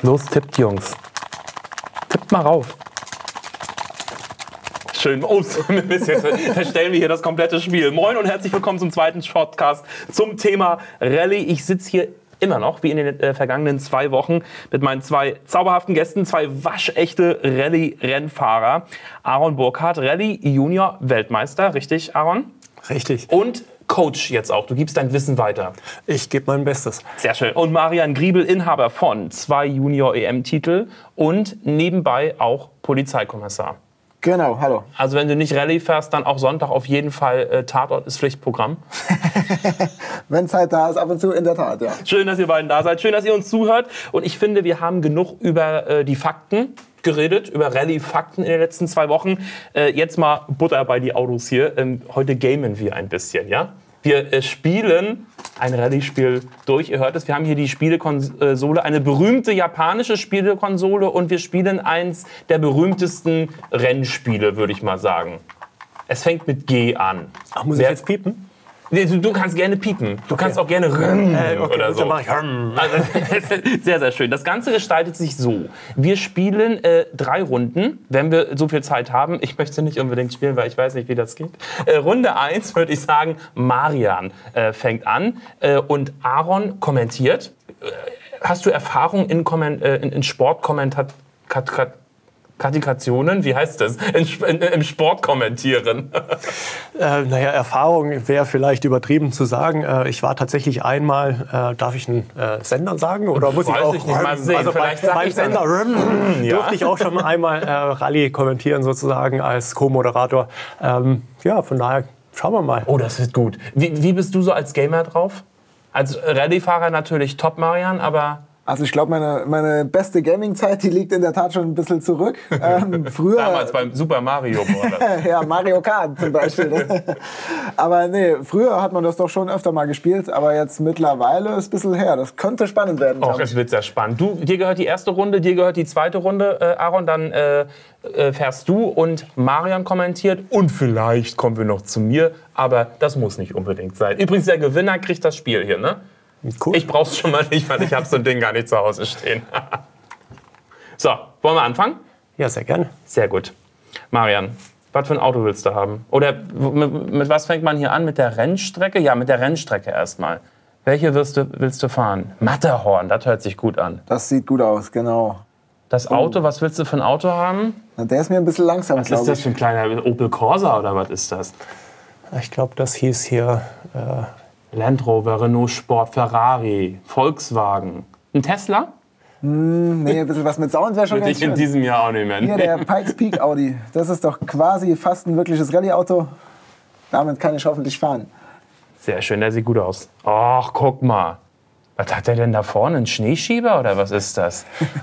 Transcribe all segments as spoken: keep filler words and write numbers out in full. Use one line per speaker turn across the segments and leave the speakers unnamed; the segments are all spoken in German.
Los, tippt, Jungs. Tippt mal rauf. Schön. Oh, jetzt verstellen wir hier das komplette Spiel. Moin und herzlich willkommen zum zweiten Podcast zum Thema Rallye. Ich sitze hier immer noch, wie in den äh, vergangenen zwei Wochen, mit meinen zwei zauberhaften Gästen, zwei waschechte Rallye-Rennfahrer. Aaron Burkhardt, Rallye-Junior-Weltmeister, richtig, Aaron?
Richtig.
Und Coach jetzt auch. Du gibst dein Wissen weiter.
Ich gebe mein Bestes.
Sehr schön. Und Marian Griebel, Inhaber von zwei Junior-E M-Titel und nebenbei auch Polizeikommissar.
Genau, hallo.
Also wenn du nicht Rallye fährst, dann auch Sonntag auf jeden Fall äh, Tatort ist Pflichtprogramm.
Wenn Zeit da ist, ab und zu in der Tat, ja.
Schön, dass ihr beiden da seid. Schön, dass ihr uns zuhört. Und ich finde, wir haben genug über äh, die Fakten geredet, über Rallye-Fakten in den letzten zwei Wochen. Äh, jetzt mal Butter bei die Autos hier. Ähm, heute gamen wir ein bisschen, ja? Wir äh, spielen ein Rallye-Spiel durch. Ihr hört es, wir haben hier die Spielekonsole, eine berühmte japanische Spielekonsole, und wir spielen eins der berühmtesten Rennspiele, würde ich mal sagen. Es fängt mit G an.
Ach, muss
Wer,
ich jetzt piepen?
Nee, du, du kannst gerne piepen. Du
Okay.
kannst auch gerne rrrm
Äh, okay,
oder
gut,
so.
dann mach ich rrrm.
Also, sehr, sehr schön. Das Ganze gestaltet sich so. Wir spielen äh, drei Runden, wenn wir so viel Zeit haben. Ich möchte nicht unbedingt spielen, weil ich weiß nicht, wie das geht. Äh, Runde eins würde ich sagen, Marian äh, fängt an äh, und Aaron kommentiert. Äh, hast du Erfahrung in, Komment äh, in, in Sportkommentar... Kat, Kat, Katikationen, wie heißt das? In, in, Im Sport kommentieren.
Äh, naja, Erfahrung wäre vielleicht übertrieben zu sagen. Äh, ich war tatsächlich einmal, äh, darf ich einen äh, Sender sagen? Oder muss
Weiß
ich auch
ich nicht, mal sehen.
Also
Vielleicht
bei,
sag
beim
ich dann.
Sender
Ja.
durfte ich auch schon einmal äh, Rallye kommentieren, sozusagen als Co-Moderator. Ähm, ja, von daher schauen wir mal.
Oh, das wird gut. Wie, wie bist du so als Gamer drauf? Als Rallye-Fahrer natürlich top, Marian, aber...
Also ich glaube, meine, meine beste Gaming-Zeit, die liegt in der Tat schon ein bisschen zurück. Ähm, früher,
Damals beim Super Mario Bros.
ja, Mario Kart zum Beispiel. Aber nee, früher hat man das doch schon öfter mal gespielt, aber jetzt mittlerweile ist es ein bisschen her. Das könnte spannend werden.
Och, es wird sehr spannend. Du, dir gehört die erste Runde, dir gehört die zweite Runde, äh, Aaron. Dann äh, äh, fährst du und Marian kommentiert. Und vielleicht kommen wir noch zu mir, aber das muss nicht unbedingt sein. Übrigens, der Gewinner kriegt das Spiel hier, ne?
Cool.
Ich brauch's schon mal nicht, weil ich habe so ein Ding gar nicht zu Hause stehen. So, wollen wir anfangen?
Ja, sehr gerne.
Sehr gut. Marian, was für ein Auto willst du haben? Oder mit, mit was fängt man hier an? Mit der Rennstrecke? Ja, mit der Rennstrecke erstmal. Welche willst du, willst du fahren? Matterhorn, das hört sich gut an.
Das sieht gut aus, genau.
Das Auto, was willst du für ein Auto haben?
Na, der ist mir ein bisschen langsam,
Was ist
glaube
das
ich.
für ein kleiner Opel Corsa oder was ist das?
Ich glaube, das hieß hier... Äh,
Land Rover, Renault Sport, Ferrari, Volkswagen. Ein Tesla?
Nee, ein bisschen was mit Sound wäre schon
Würde
ganz
ich in
schön.
diesem Jahr auch nicht mehr.
Hier der Pikes Peak Audi. Das ist doch quasi fast ein wirkliches Rallye-Auto. Damit kann ich hoffentlich fahren.
Sehr schön, der sieht gut aus. Ach, guck mal. Was hat der denn da vorne? Ein Schneeschieber oder was ist das?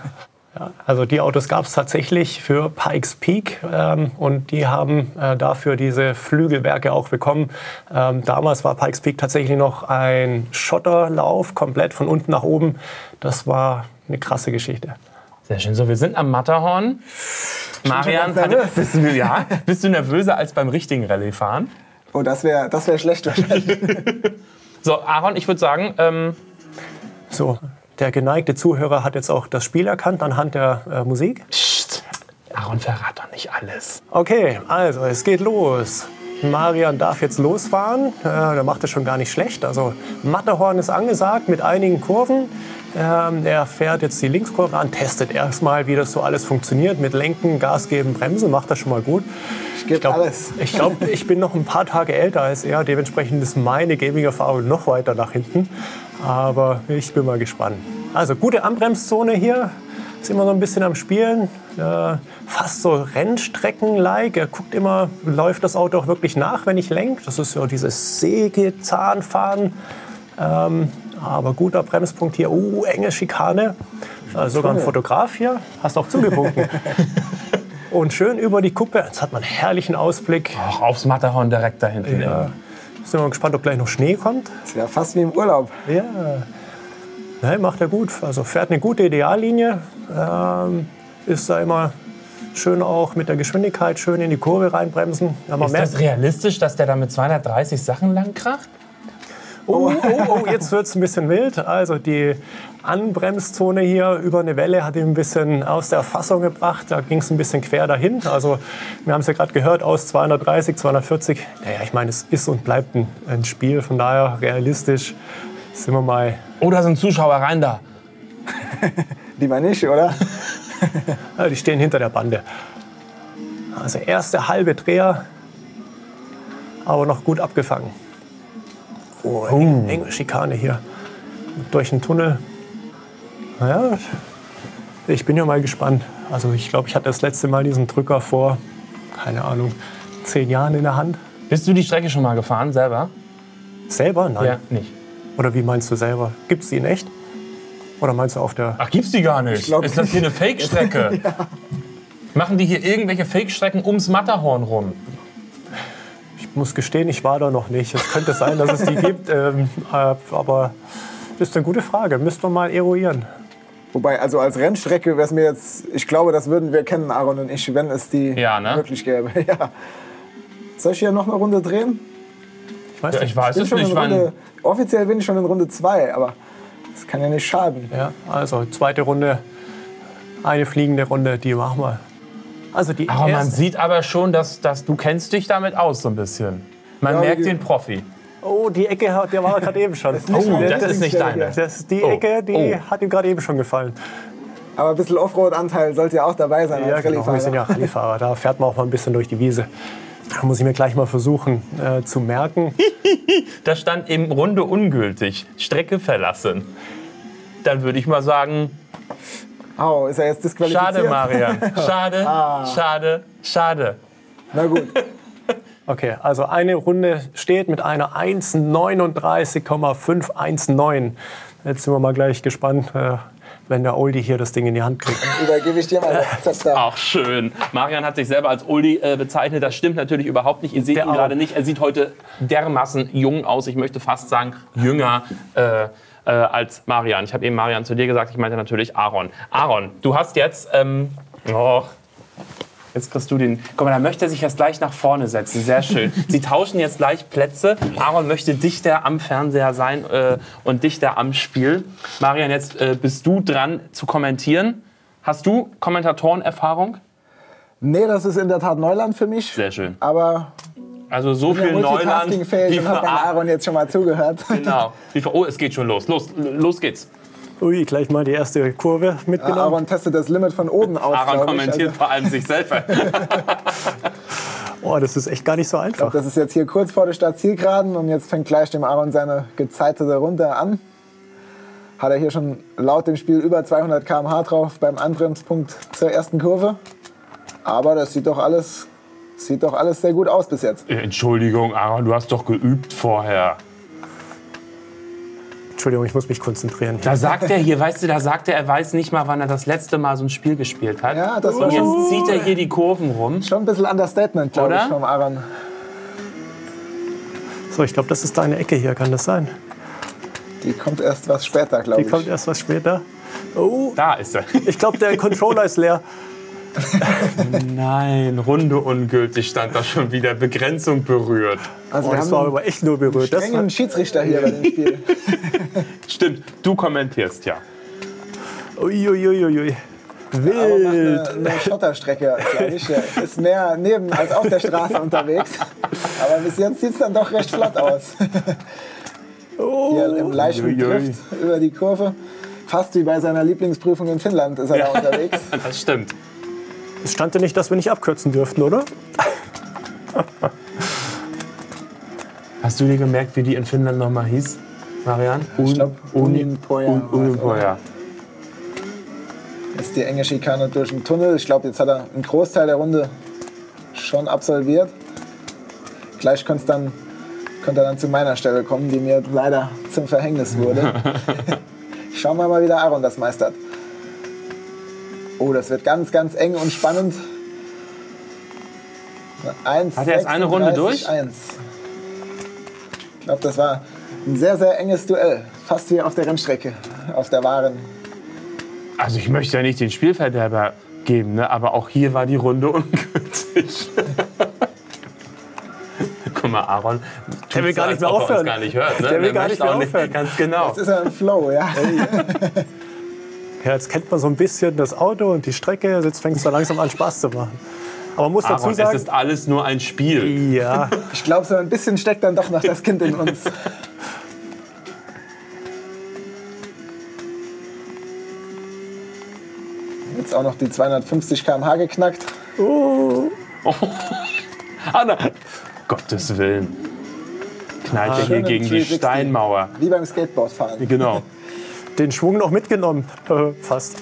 Also die Autos gab es tatsächlich für Pikes Peak ähm, und die haben äh, dafür diese Flügelwerke auch bekommen. Ähm, damals war Pikes Peak tatsächlich noch ein Schotterlauf, komplett von unten nach oben. Das war eine krasse Geschichte.
Sehr schön. So, wir sind am Matterhorn. Marian,
ganz nervös.
hat- bist, du, ja, bist du nervöser als beim richtigen Rallye-Fahren?
Oh, das wäre das wär schlecht wahrscheinlich.
So, Aaron, ich würde sagen, ähm,
So, der geneigte Zuhörer hat jetzt auch das Spiel erkannt anhand der äh, Musik.
pst, Aaron, verrat doch nicht alles.
Okay, also es geht los. Marian darf jetzt losfahren. Äh, der macht es schon gar nicht schlecht. Also Matterhorn ist angesagt mit einigen Kurven. Ähm, er fährt jetzt die Linkskurve an, testet erstmal, wie das so alles funktioniert. Mit Lenken, Gas geben, Bremse, macht das schon mal gut.
Ich gebe alles.
Ich glaube, ich bin noch ein paar Tage älter als er. Dementsprechend ist meine Gaming-Erfahrung noch weiter nach hinten. Aber ich bin mal gespannt. Also gute Anbremszone hier. Sind wir so ein bisschen am Spielen. Äh, fast so Rennstrecken-like. Er guckt immer, läuft das Auto auch wirklich nach, wenn ich lenke. Das ist so dieses Sägezahnfahren. Ähm, aber guter Bremspunkt hier. Uh, enge Schikane. Also sogar ein Fotograf hier. Hast auch zugewunken. Und schön über die Kuppe. Jetzt hat man einen herrlichen Ausblick.
Ach, aufs Matterhorn direkt da hinten.
Ja. Sind wir mal gespannt, ob gleich noch Schnee kommt.
Das ist ja fast wie im Urlaub.
Ja. Nein, macht er gut. Also fährt eine gute Ideallinie. Ähm, ist da immer schön auch mit der Geschwindigkeit schön in die Kurve reinbremsen. Ja, man
Ist
merkt,
das realistisch, dass der da mit zweihundertdreißig Sachen lang kracht?
Oh, oh, oh, jetzt wird es ein bisschen wild. Also die Anbremszone hier über eine Welle hat ihn ein bisschen aus der Fassung gebracht. Da ging es ein bisschen quer dahin. Also wir haben es ja gerade gehört, aus zweihundertdreißig, zweihundertvierzig. Naja, ich meine, es ist und bleibt ein, ein Spiel. Von daher realistisch sind wir mal...
Oh, da sind Zuschauer rein da.
Die mal nicht, oder?
Ja, die stehen hinter der Bande. Also erste halbe Dreher, aber noch gut abgefangen. Oh, enge, enge Schikane hier. Durch den Tunnel. Naja, ich bin ja mal gespannt. Also ich glaube, ich hatte das letzte Mal diesen Drücker vor, keine Ahnung, zehn Jahren in der Hand.
Bist du die Strecke schon mal gefahren, selber?
Selber? Nein.
Ja, nicht.
Oder wie meinst du selber? Gibt's die in echt? Oder meinst du auf der...
Ach, gibt's die gar nicht?
glaub
Ist das hier eine Fake-Strecke? Ja. Machen die hier irgendwelche Fake-Strecken ums Matterhorn rum?
Ich muss gestehen, ich war da noch nicht. Es könnte sein, dass es die gibt. Ähm, äh, aber das ist eine gute Frage. Müssten wir mal eruieren.
Wobei, also als Rennstrecke wäre es mir jetzt, ich glaube, das würden wir kennen, Aaron und ich, wenn es die
Ja, ne?
wirklich gäbe. Ja. Soll ich hier noch eine Runde drehen?
Ich weiß
Ja,
nicht.
ich weiß
Ich bin
es
schon
nicht,
in
wann.
Runde, offiziell bin ich schon in Runde zwei, aber das kann ja nicht schaden.
Ja, also zweite Runde, eine fliegende Runde, die machen wir. Also die
Aber man
erste.
sieht aber schon, dass, dass du kennst dich damit aus so ein bisschen. Man
Ja,
merkt
wie-
den Profi.
Oh, die Ecke, hat- der war gerade eben schon.
nicht
Oh,
meine
das ist nicht
Lieblingsstelle
deine.
hier.
Das, die
Oh.
Ecke, die
Oh.
hat ihm gerade eben schon gefallen.
Aber ein bisschen Offroad-Anteil sollte ja auch dabei sein
Ja,
als
genau, wir sind
Rallyefahrer.
ja Rallyefahrer. Da fährt man auch mal ein bisschen durch die Wiese. Da muss ich mir gleich mal versuchen äh, zu merken.
Da stand eben Runde ungültig, Strecke verlassen. Dann würde ich mal sagen,
Au, ist er jetzt disqualifiziert?
schade Marian, schade, schade, schade.
Na gut.
Okay, also eine Runde steht mit einer eins neununddreißig Komma fünf eins neun. Jetzt sind wir mal gleich gespannt, äh, wenn der Oldie hier das Ding in die Hand kriegt.
Übergebe ich dir mal das Zepter.
Auch schön. Marian hat sich selber als Oldie äh, bezeichnet. Das stimmt natürlich überhaupt nicht. Ihr seht
Der
ihn
auch.
gerade nicht. Er sieht heute dermaßen jung aus. Ich möchte fast sagen, jünger äh, äh, als Marian. Ich habe eben Marian zu dir gesagt. Ich meinte natürlich Aaron. Aaron, du hast jetzt... Ähm, oh, jetzt kriegst du den... Guck mal, da möchte er sich jetzt gleich nach vorne setzen. Sehr schön. Sie tauschen jetzt gleich Plätze. Aaron möchte dichter am Fernseher sein äh, und dichter am Spiel. Marian, jetzt äh, bist du dran zu kommentieren. Hast du Kommentatorenerfahrung?
Nee, das ist in der Tat Neuland für mich.
Sehr schön.
Aber
Also so
ich bin
viel
ja
Neuland
multitaskingfähig
wie
und
für
habe beim
Aaron.
Aaron jetzt schon mal zugehört.
Genau. Wie für, oh, es geht schon los. Los, los geht's.
Ui, gleich mal die erste Kurve mitgenommen.
Aaron testet das Limit von oben aus,
Aaron
glaub ich.
kommentiert
Also,
vor allem sich selber.
Oh, das ist echt gar nicht so
ich glaub,
einfach.
das ist jetzt hier kurz vor der Startzielgeraden und jetzt fängt gleich dem Aaron seine gezeitete Runde an. Hat er hier schon laut dem Spiel über zweihundert Kilometer pro Stunde drauf beim Anbremspunkt zur ersten Kurve. Aber das sieht doch alles, sieht doch alles sehr gut aus bis jetzt.
Entschuldigung, Aaron, du hast doch geübt vorher.
Entschuldigung, ich muss mich konzentrieren.
Da sagt er hier, weißt du, da sagt er, er weiß nicht mal, wann er das letzte Mal so ein Spiel gespielt hat.
Ja, das war
Und
schon,
jetzt zieht er hier die Kurven rum.
schon ein bisschen Understatement, glaube ich,
Oder?
vom Aaron.
So, ich glaube, das ist deine Ecke hier, kann das sein?
Die kommt erst was später, glaube
Die
ich.
kommt erst was später. Oh,
Da ist er.
ich glaube, der Controller ist leer.
Nein, Runde ungültig stand da schon wieder. Begrenzung berührt.
Also
Oh,
wir
das
haben
war
einen
aber echt nur berührt. Das war,
strengen Schiedsrichter hier bei dem Spiel.
Stimmt, du kommentierst ja.
uiuiuiui.
Aber macht
Wild.
eine, eine Schotterstrecke, glaube ich. Ja. Ist mehr neben als auf der Straße unterwegs. Aber bis jetzt sieht es dann doch recht flott aus. Hier im leichten
Uiui.
Drift über die Kurve. Fast wie bei seiner Lieblingsprüfung in Finnland ist er da unterwegs.
Das stimmt.
Es stand ja nicht, dass wir nicht abkürzen dürften, oder?
Hast du dir gemerkt, wie die in Finnland nochmal hieß, Marian?
Ich glaube, Uninpoja.
Un- Uninpoja.
Ist die enge Schikane durch den Tunnel. Ich glaube, jetzt hat er einen Großteil der Runde schon absolviert. Gleich könnte dann, könnte er dann zu meiner Stelle kommen, die mir leider zum Verhängnis wurde. Schauen wir mal, wie der Aaron das meistert. Oh, das wird ganz, ganz eng und spannend. eins,
Hat er jetzt eine Runde durch?
eins. Ich glaube, das war ein sehr, sehr enges Duell. Fast wie auf der Rennstrecke, auf der wahren.
Also ich möchte ja nicht den Spielverderber geben, ne? Aber auch hier war die Runde ungültig. Guck mal, Aaron,
Der will gar nicht mehr aufhören.
gar nicht hört, ne?
Der will gar
möchte
nicht mehr
auch
aufhören.
Ganz genau.
Das ist ja ein Flow, ja.
Ja, jetzt kennt man so ein bisschen das Auto und die Strecke. Jetzt fängt es so langsam an, Spaß zu machen. Aber man muss dazu
Aaron,
sagen,
es ist alles nur ein Spiel.
ja,
Ich glaube, so ein bisschen steckt dann doch noch das Kind in uns. Jetzt auch noch die zweihundertfünfzig Kilometer pro Stunde geknackt.
Anna, Gottes Willen. Knallt er hier
Schönen
gegen die
dreihundertsechzig.
Steinmauer.
Wie beim Skateboardfahren.
Genau.
den Schwung noch mitgenommen. Fast.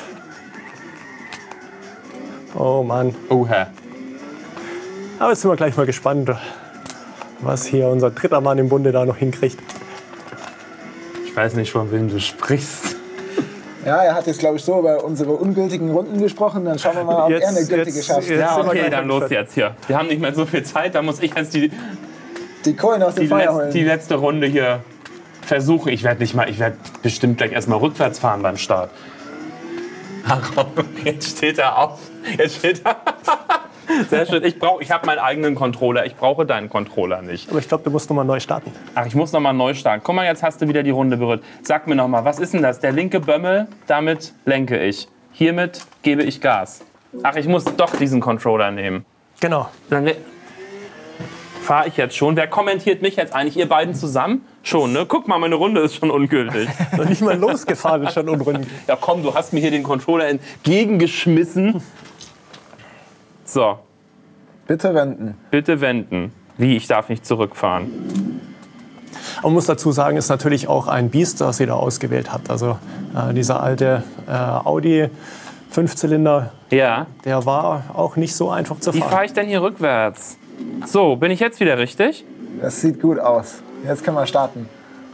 Oh Mann.
Oha.
Aber jetzt sind wir gleich mal gespannt, was hier unser dritter Mann im Bunde da noch hinkriegt.
Ich weiß nicht, von wem du sprichst.
Ja, er hat jetzt, glaube ich, so über unsere ungültigen Runden gesprochen. Dann schauen wir mal, ob
Jetzt-
er eine gültige
jetzt-
schafft.
jetzt-
Ja,
sind wir
okay,
gleich
dann
mal
los jetzt hier. Wir haben nicht mehr so viel Zeit, da muss ich jetzt die,
Die Kohlen aus dem
die,
Feuer
letz,
holen.
die letzte Runde hier versuchen. Ich werde nicht mal, ich werde bestimmt gleich erstmal rückwärts fahren beim Start. Aaron, jetzt steht er auf. Jetzt steht er. Sehr schön. Ich, brauch, ich habe meinen eigenen Controller. Ich brauche deinen Controller nicht.
Aber ich glaube, du musst nochmal neu starten.
Ach, ich muss noch mal neu starten. Guck mal, jetzt hast du wieder die Runde berührt. Sag mir noch mal, was ist denn das? Der linke Bömmel, damit lenke ich. Hiermit gebe ich Gas. Ach, ich muss doch diesen Controller nehmen.
Genau.
Dann fahre ich jetzt schon. Wer kommentiert mich jetzt eigentlich? Ihr beiden zusammen? Schon, ne? Guck mal, meine Runde ist schon ungültig.
Noch nicht mal losgefahren ist schon unrund.
Ja komm, du hast mir hier den Controller entgegengeschmissen. So,
Bitte wenden.
bitte wenden. Wie, ich darf nicht zurückfahren.
Man muss dazu sagen, ist natürlich auch ein Biest, das sie da ausgewählt hat. Also äh, dieser alte äh, Audi Fünfzylinder,
Ja.
der war auch nicht so einfach zu
Wie
fahren.
fahre ich denn hier rückwärts? So, bin ich jetzt wieder richtig?
Das sieht gut aus. Jetzt können wir starten.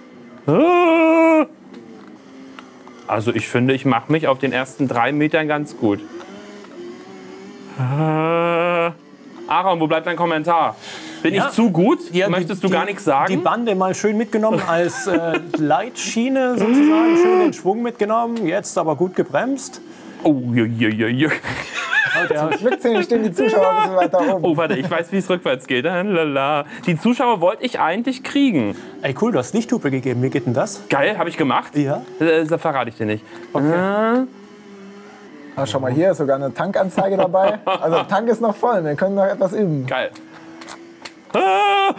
Also ich finde, ich mache mich auf den ersten drei Metern ganz gut. Äh, Aaron, wo bleibt dein Kommentar? Bin
Ja.
ich zu gut?
Ja,
Möchtest
die-
du gar nichts sagen?
Die Bande mal schön mitgenommen als äh, Leitschiene sozusagen, schön den Schwung mitgenommen, jetzt aber gut gebremst.
Oh, je, je, je, je.
Der,
Glück stehen die Zuschauer ein bisschen weiter oben.
Oh, warte, ich weiß, wie es rückwärts geht. Lala. Die Zuschauer wollte ich eigentlich kriegen.
ey cool, du hast Lichthupe gegeben, wie geht denn das?
Geil, habe ich gemacht?
Ja.
Äh, Das verrate ich dir nicht.
Okay.
Ah, schau mal, hier ist sogar eine Tankanzeige dabei. Also der Tank ist noch voll, wir können noch etwas üben.
Geil. Ah!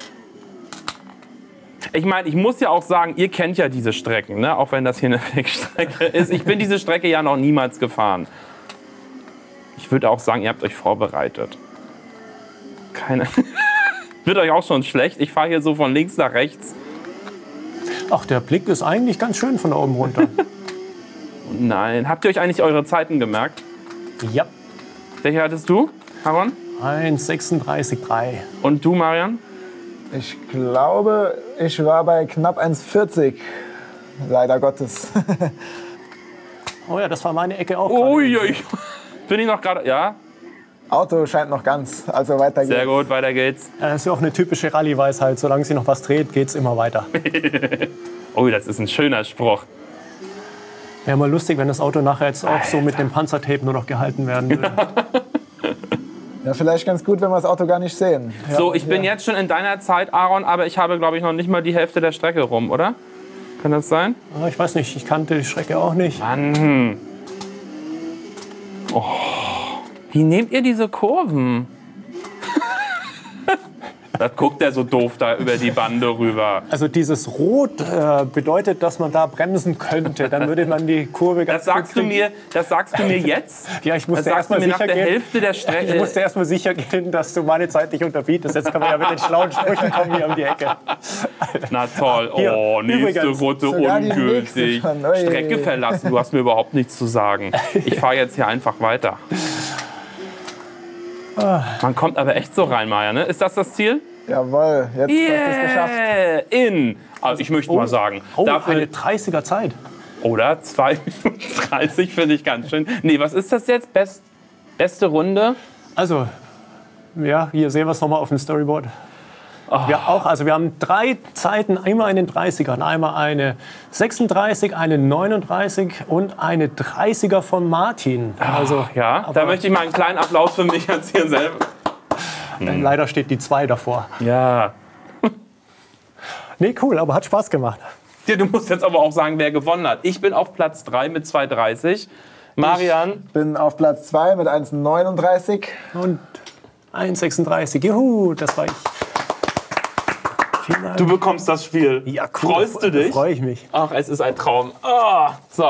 Ich meine, ich muss ja auch sagen, ihr kennt ja diese Strecken, ne? Auch wenn das hier eine Wegstrecke ist. Ich bin diese Strecke ja noch niemals gefahren. Ich würde auch sagen, ihr habt euch vorbereitet. Keine. Wird euch auch schon schlecht. Ich fahre hier so von links nach rechts.
Ach, der Blick ist eigentlich ganz schön von da oben runter.
Nein. Habt ihr euch eigentlich eure Zeiten gemerkt?
Ja,
Welche hattest du, Aaron?
eins sechsunddreißig Komma drei.
Und du, Marian?
Ich glaube, ich war bei knapp eins vierzig. Leider Gottes.
Oh ja, das war meine Ecke auch.
Uiui. Bin ich noch gerade. Ja,
Auto scheint noch ganz, also weiter
sehr
geht's.
gut, weiter geht's.
Das ist ja auch eine typische Rallye-Weisheit. Solange sie noch was dreht, geht es immer weiter.
Oh, das ist ein schöner Spruch.
Wäre mal lustig, wenn das Auto nachher jetzt auch so mit dem Panzertape nur noch gehalten werden würde.
Ja, vielleicht ganz gut, wenn wir das Auto gar nicht sehen.
So, ich bin jetzt schon in deiner Zeit, Aaron, aber ich habe, glaube ich, noch nicht mal die Hälfte der Strecke rum, oder? Kann das sein?
Ah, ich weiß nicht, ich kannte die Strecke auch nicht.
Mann. Oh. Wie nehmt ihr diese Kurven? Da guckt er so doof da über die Bande rüber.
Also dieses Rot äh, bedeutet, dass man da bremsen könnte. Dann würde man die Kurve ganz
Das sagst
gut
du mir, das sagst du mir jetzt?
Ja, ich
Das
musste
sagst
erst
du
mal
mir nach
sicher
der
gehen.
Hälfte der
Ich
Strecke.
musste erst mal sicher gehen, dass du meine Zeit nicht unterbietest. Jetzt können wir ja mit den schlauen Sprüchen kommen hier um die Ecke.
Na toll.
Hier,
Oh, nächste
übrigens,
Runde
sogar die nächste
ungültig.
schon. Ui.
Strecke verlassen. Du hast mir überhaupt nichts zu sagen. Ich fahre jetzt hier einfach weiter. Man kommt aber echt so rein, Maja, ne? Ist das das Ziel?
Jawohl, jetzt hast du es geschafft.
Yeah! In. Also ich möchte mal sagen,
Oh,
dafür,
eine dreißiger Zeit.
oder? zwei Minuten dreißig finde ich ganz schön. Nee, was ist das jetzt? Best, beste Runde?
Also, ja, hier sehen wir es nochmal auf dem Storyboard. Wir, auch, also wir haben drei Zeiten, immer in den dreißigern. Einmal eine sechsunddreißig, eine neununddreißig und eine dreißiger von Martin. Also,
Ja, da
aber-
möchte ich mal einen kleinen Applaus für mich jetzt hier selber.
Leider steht die zwei davor.
Ja.
Nee, cool, aber hat Spaß gemacht.
Ja, du musst jetzt aber auch sagen, wer gewonnen hat. Ich bin auf Platz drei mit zwei dreißig. Marian?
Bin auf Platz zwei mit eins neununddreißig.
Und eins sechsunddreißig. Juhu, das war ich. Vielen Dank.
Du bekommst das Spiel.
Ja, cool.
Freust du dich?
Freue ich mich.
Ach, es ist ein Traum. Oh, so.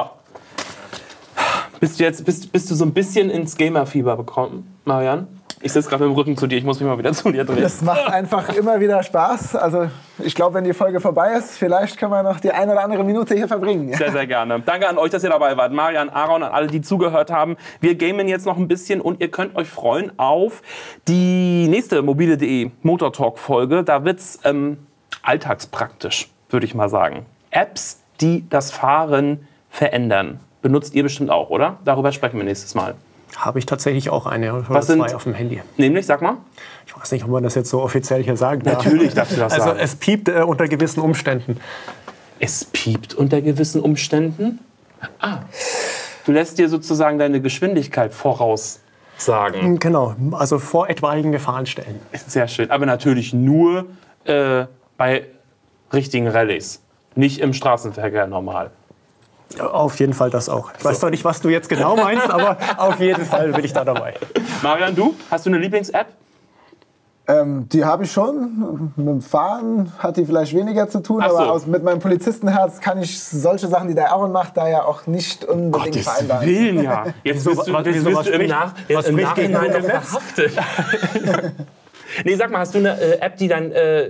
Bist du jetzt bist, bist du so ein bisschen ins Gamer-Fieber gekommen, Marian? Ich sitze gerade mit dem Rücken zu dir, ich muss mich mal wieder zu dir drehen.
Das macht einfach immer wieder Spaß. Also ich glaube, wenn die Folge vorbei ist, vielleicht können wir noch die eine oder andere Minute hier verbringen.
Sehr, sehr gerne. Danke an euch, dass ihr dabei wart. Marian, Aaron, an alle, die zugehört haben. Wir gamen jetzt noch ein bisschen und ihr könnt euch freuen auf die nächste mobile.de Motortalk-Folge. Da wird es ähm, alltagspraktisch, würde ich mal sagen. Apps, die das Fahren verändern. Benutzt ihr bestimmt auch, oder? Darüber sprechen wir nächstes Mal.
Habe ich tatsächlich auch eine oder
Was
zwei
sind-
auf dem Handy.
Nämlich, sag mal.
Ich weiß nicht, ob man das jetzt so offiziell hier sagen darf.
Natürlich darfst du das
Also
sagen.
es piept äh, unter gewissen Umständen.
Es piept unter gewissen Umständen. Ah, du lässt dir sozusagen deine Geschwindigkeit voraussagen.
Genau, also vor etwaigen Gefahrenstellen.
Sehr schön. Aber natürlich nur äh, bei richtigen Rallyes. Nicht im Straßenverkehr normal.
Auf jeden Fall das auch. Ich weiß zwar nicht, was du jetzt genau meinst, aber auf jeden Fall bin ich da dabei.
Marian, du? Hast du eine Lieblings-App?
Ähm, die habe ich schon. Mit dem Fahren hat die vielleicht weniger zu tun,
Ach so.
aber aus, mit meinem Polizistenherz kann ich solche Sachen, die der Aaron macht, da ja auch nicht unbedingt vereinbaren.
Willen, ja. Jetzt
Wieso-
bist du,
was-
jetzt
wieso,
bist
was
du im,
spricht-
Nach
was
jetzt im
spricht gegen
Nachhinein
gute
noch
Apps?
verhaftet. Nee, sag mal, hast du eine äh, App, die dein äh,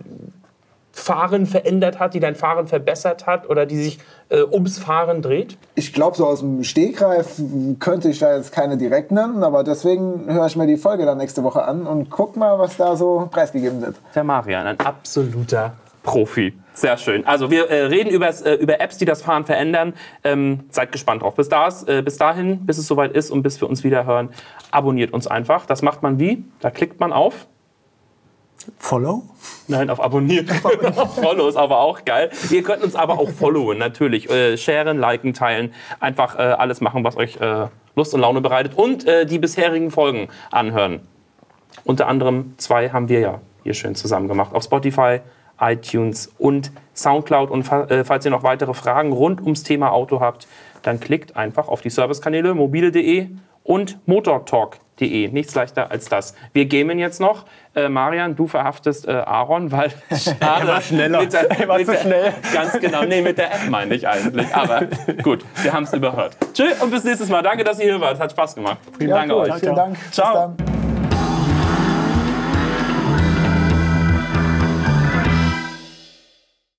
Fahren verändert hat, die dein Fahren verbessert hat oder die sich äh, ums Fahren dreht?
Ich glaube, so aus dem Stegreif könnte ich da jetzt keine direkt nennen, aber deswegen höre ich mir die Folge dann nächste Woche an und guck mal, was da so preisgegeben wird.
Der Marian, ein absoluter Profi. Sehr schön. Also wir äh, reden übers, äh, über Apps, die das Fahren verändern. Ähm, seid gespannt drauf. Bis, das, äh, bis dahin, bis es soweit ist und bis wir uns wieder hören, abonniert uns einfach. Das macht man wie? Da klickt man auf.
Follow?
Nein, auf Abonnieren. Follow ist aber auch geil. Ihr könnt uns aber auch followen, natürlich. Äh, sharen, liken, teilen. Einfach äh, alles machen, was euch äh, Lust und Laune bereitet. Und äh, die bisherigen Folgen anhören. Unter anderem zwei haben wir ja hier schön zusammen gemacht. Auf Spotify, iTunes und Soundcloud. Und fa äh, falls ihr noch weitere Fragen rund ums Thema Auto habt, dann klickt einfach auf die Servicekanäle mobile.de und motortalk punkt de. Nichts leichter als das. Wir gamen jetzt noch. Äh, Marian, du verhaftest äh, Aaron, weil
Er war schneller.
Mit der,
Er war
mit
zu
der,
schnell.
Ganz genau. Nee, mit der App meine ich eigentlich. Aber gut, wir haben es überhört. Tschüss und bis nächstes Mal. Danke, dass ihr hier wart. Hat Spaß gemacht. Vielen
Ja,
Dank
cool.
euch.
Vielen Dank.
Ciao.
Bis dann.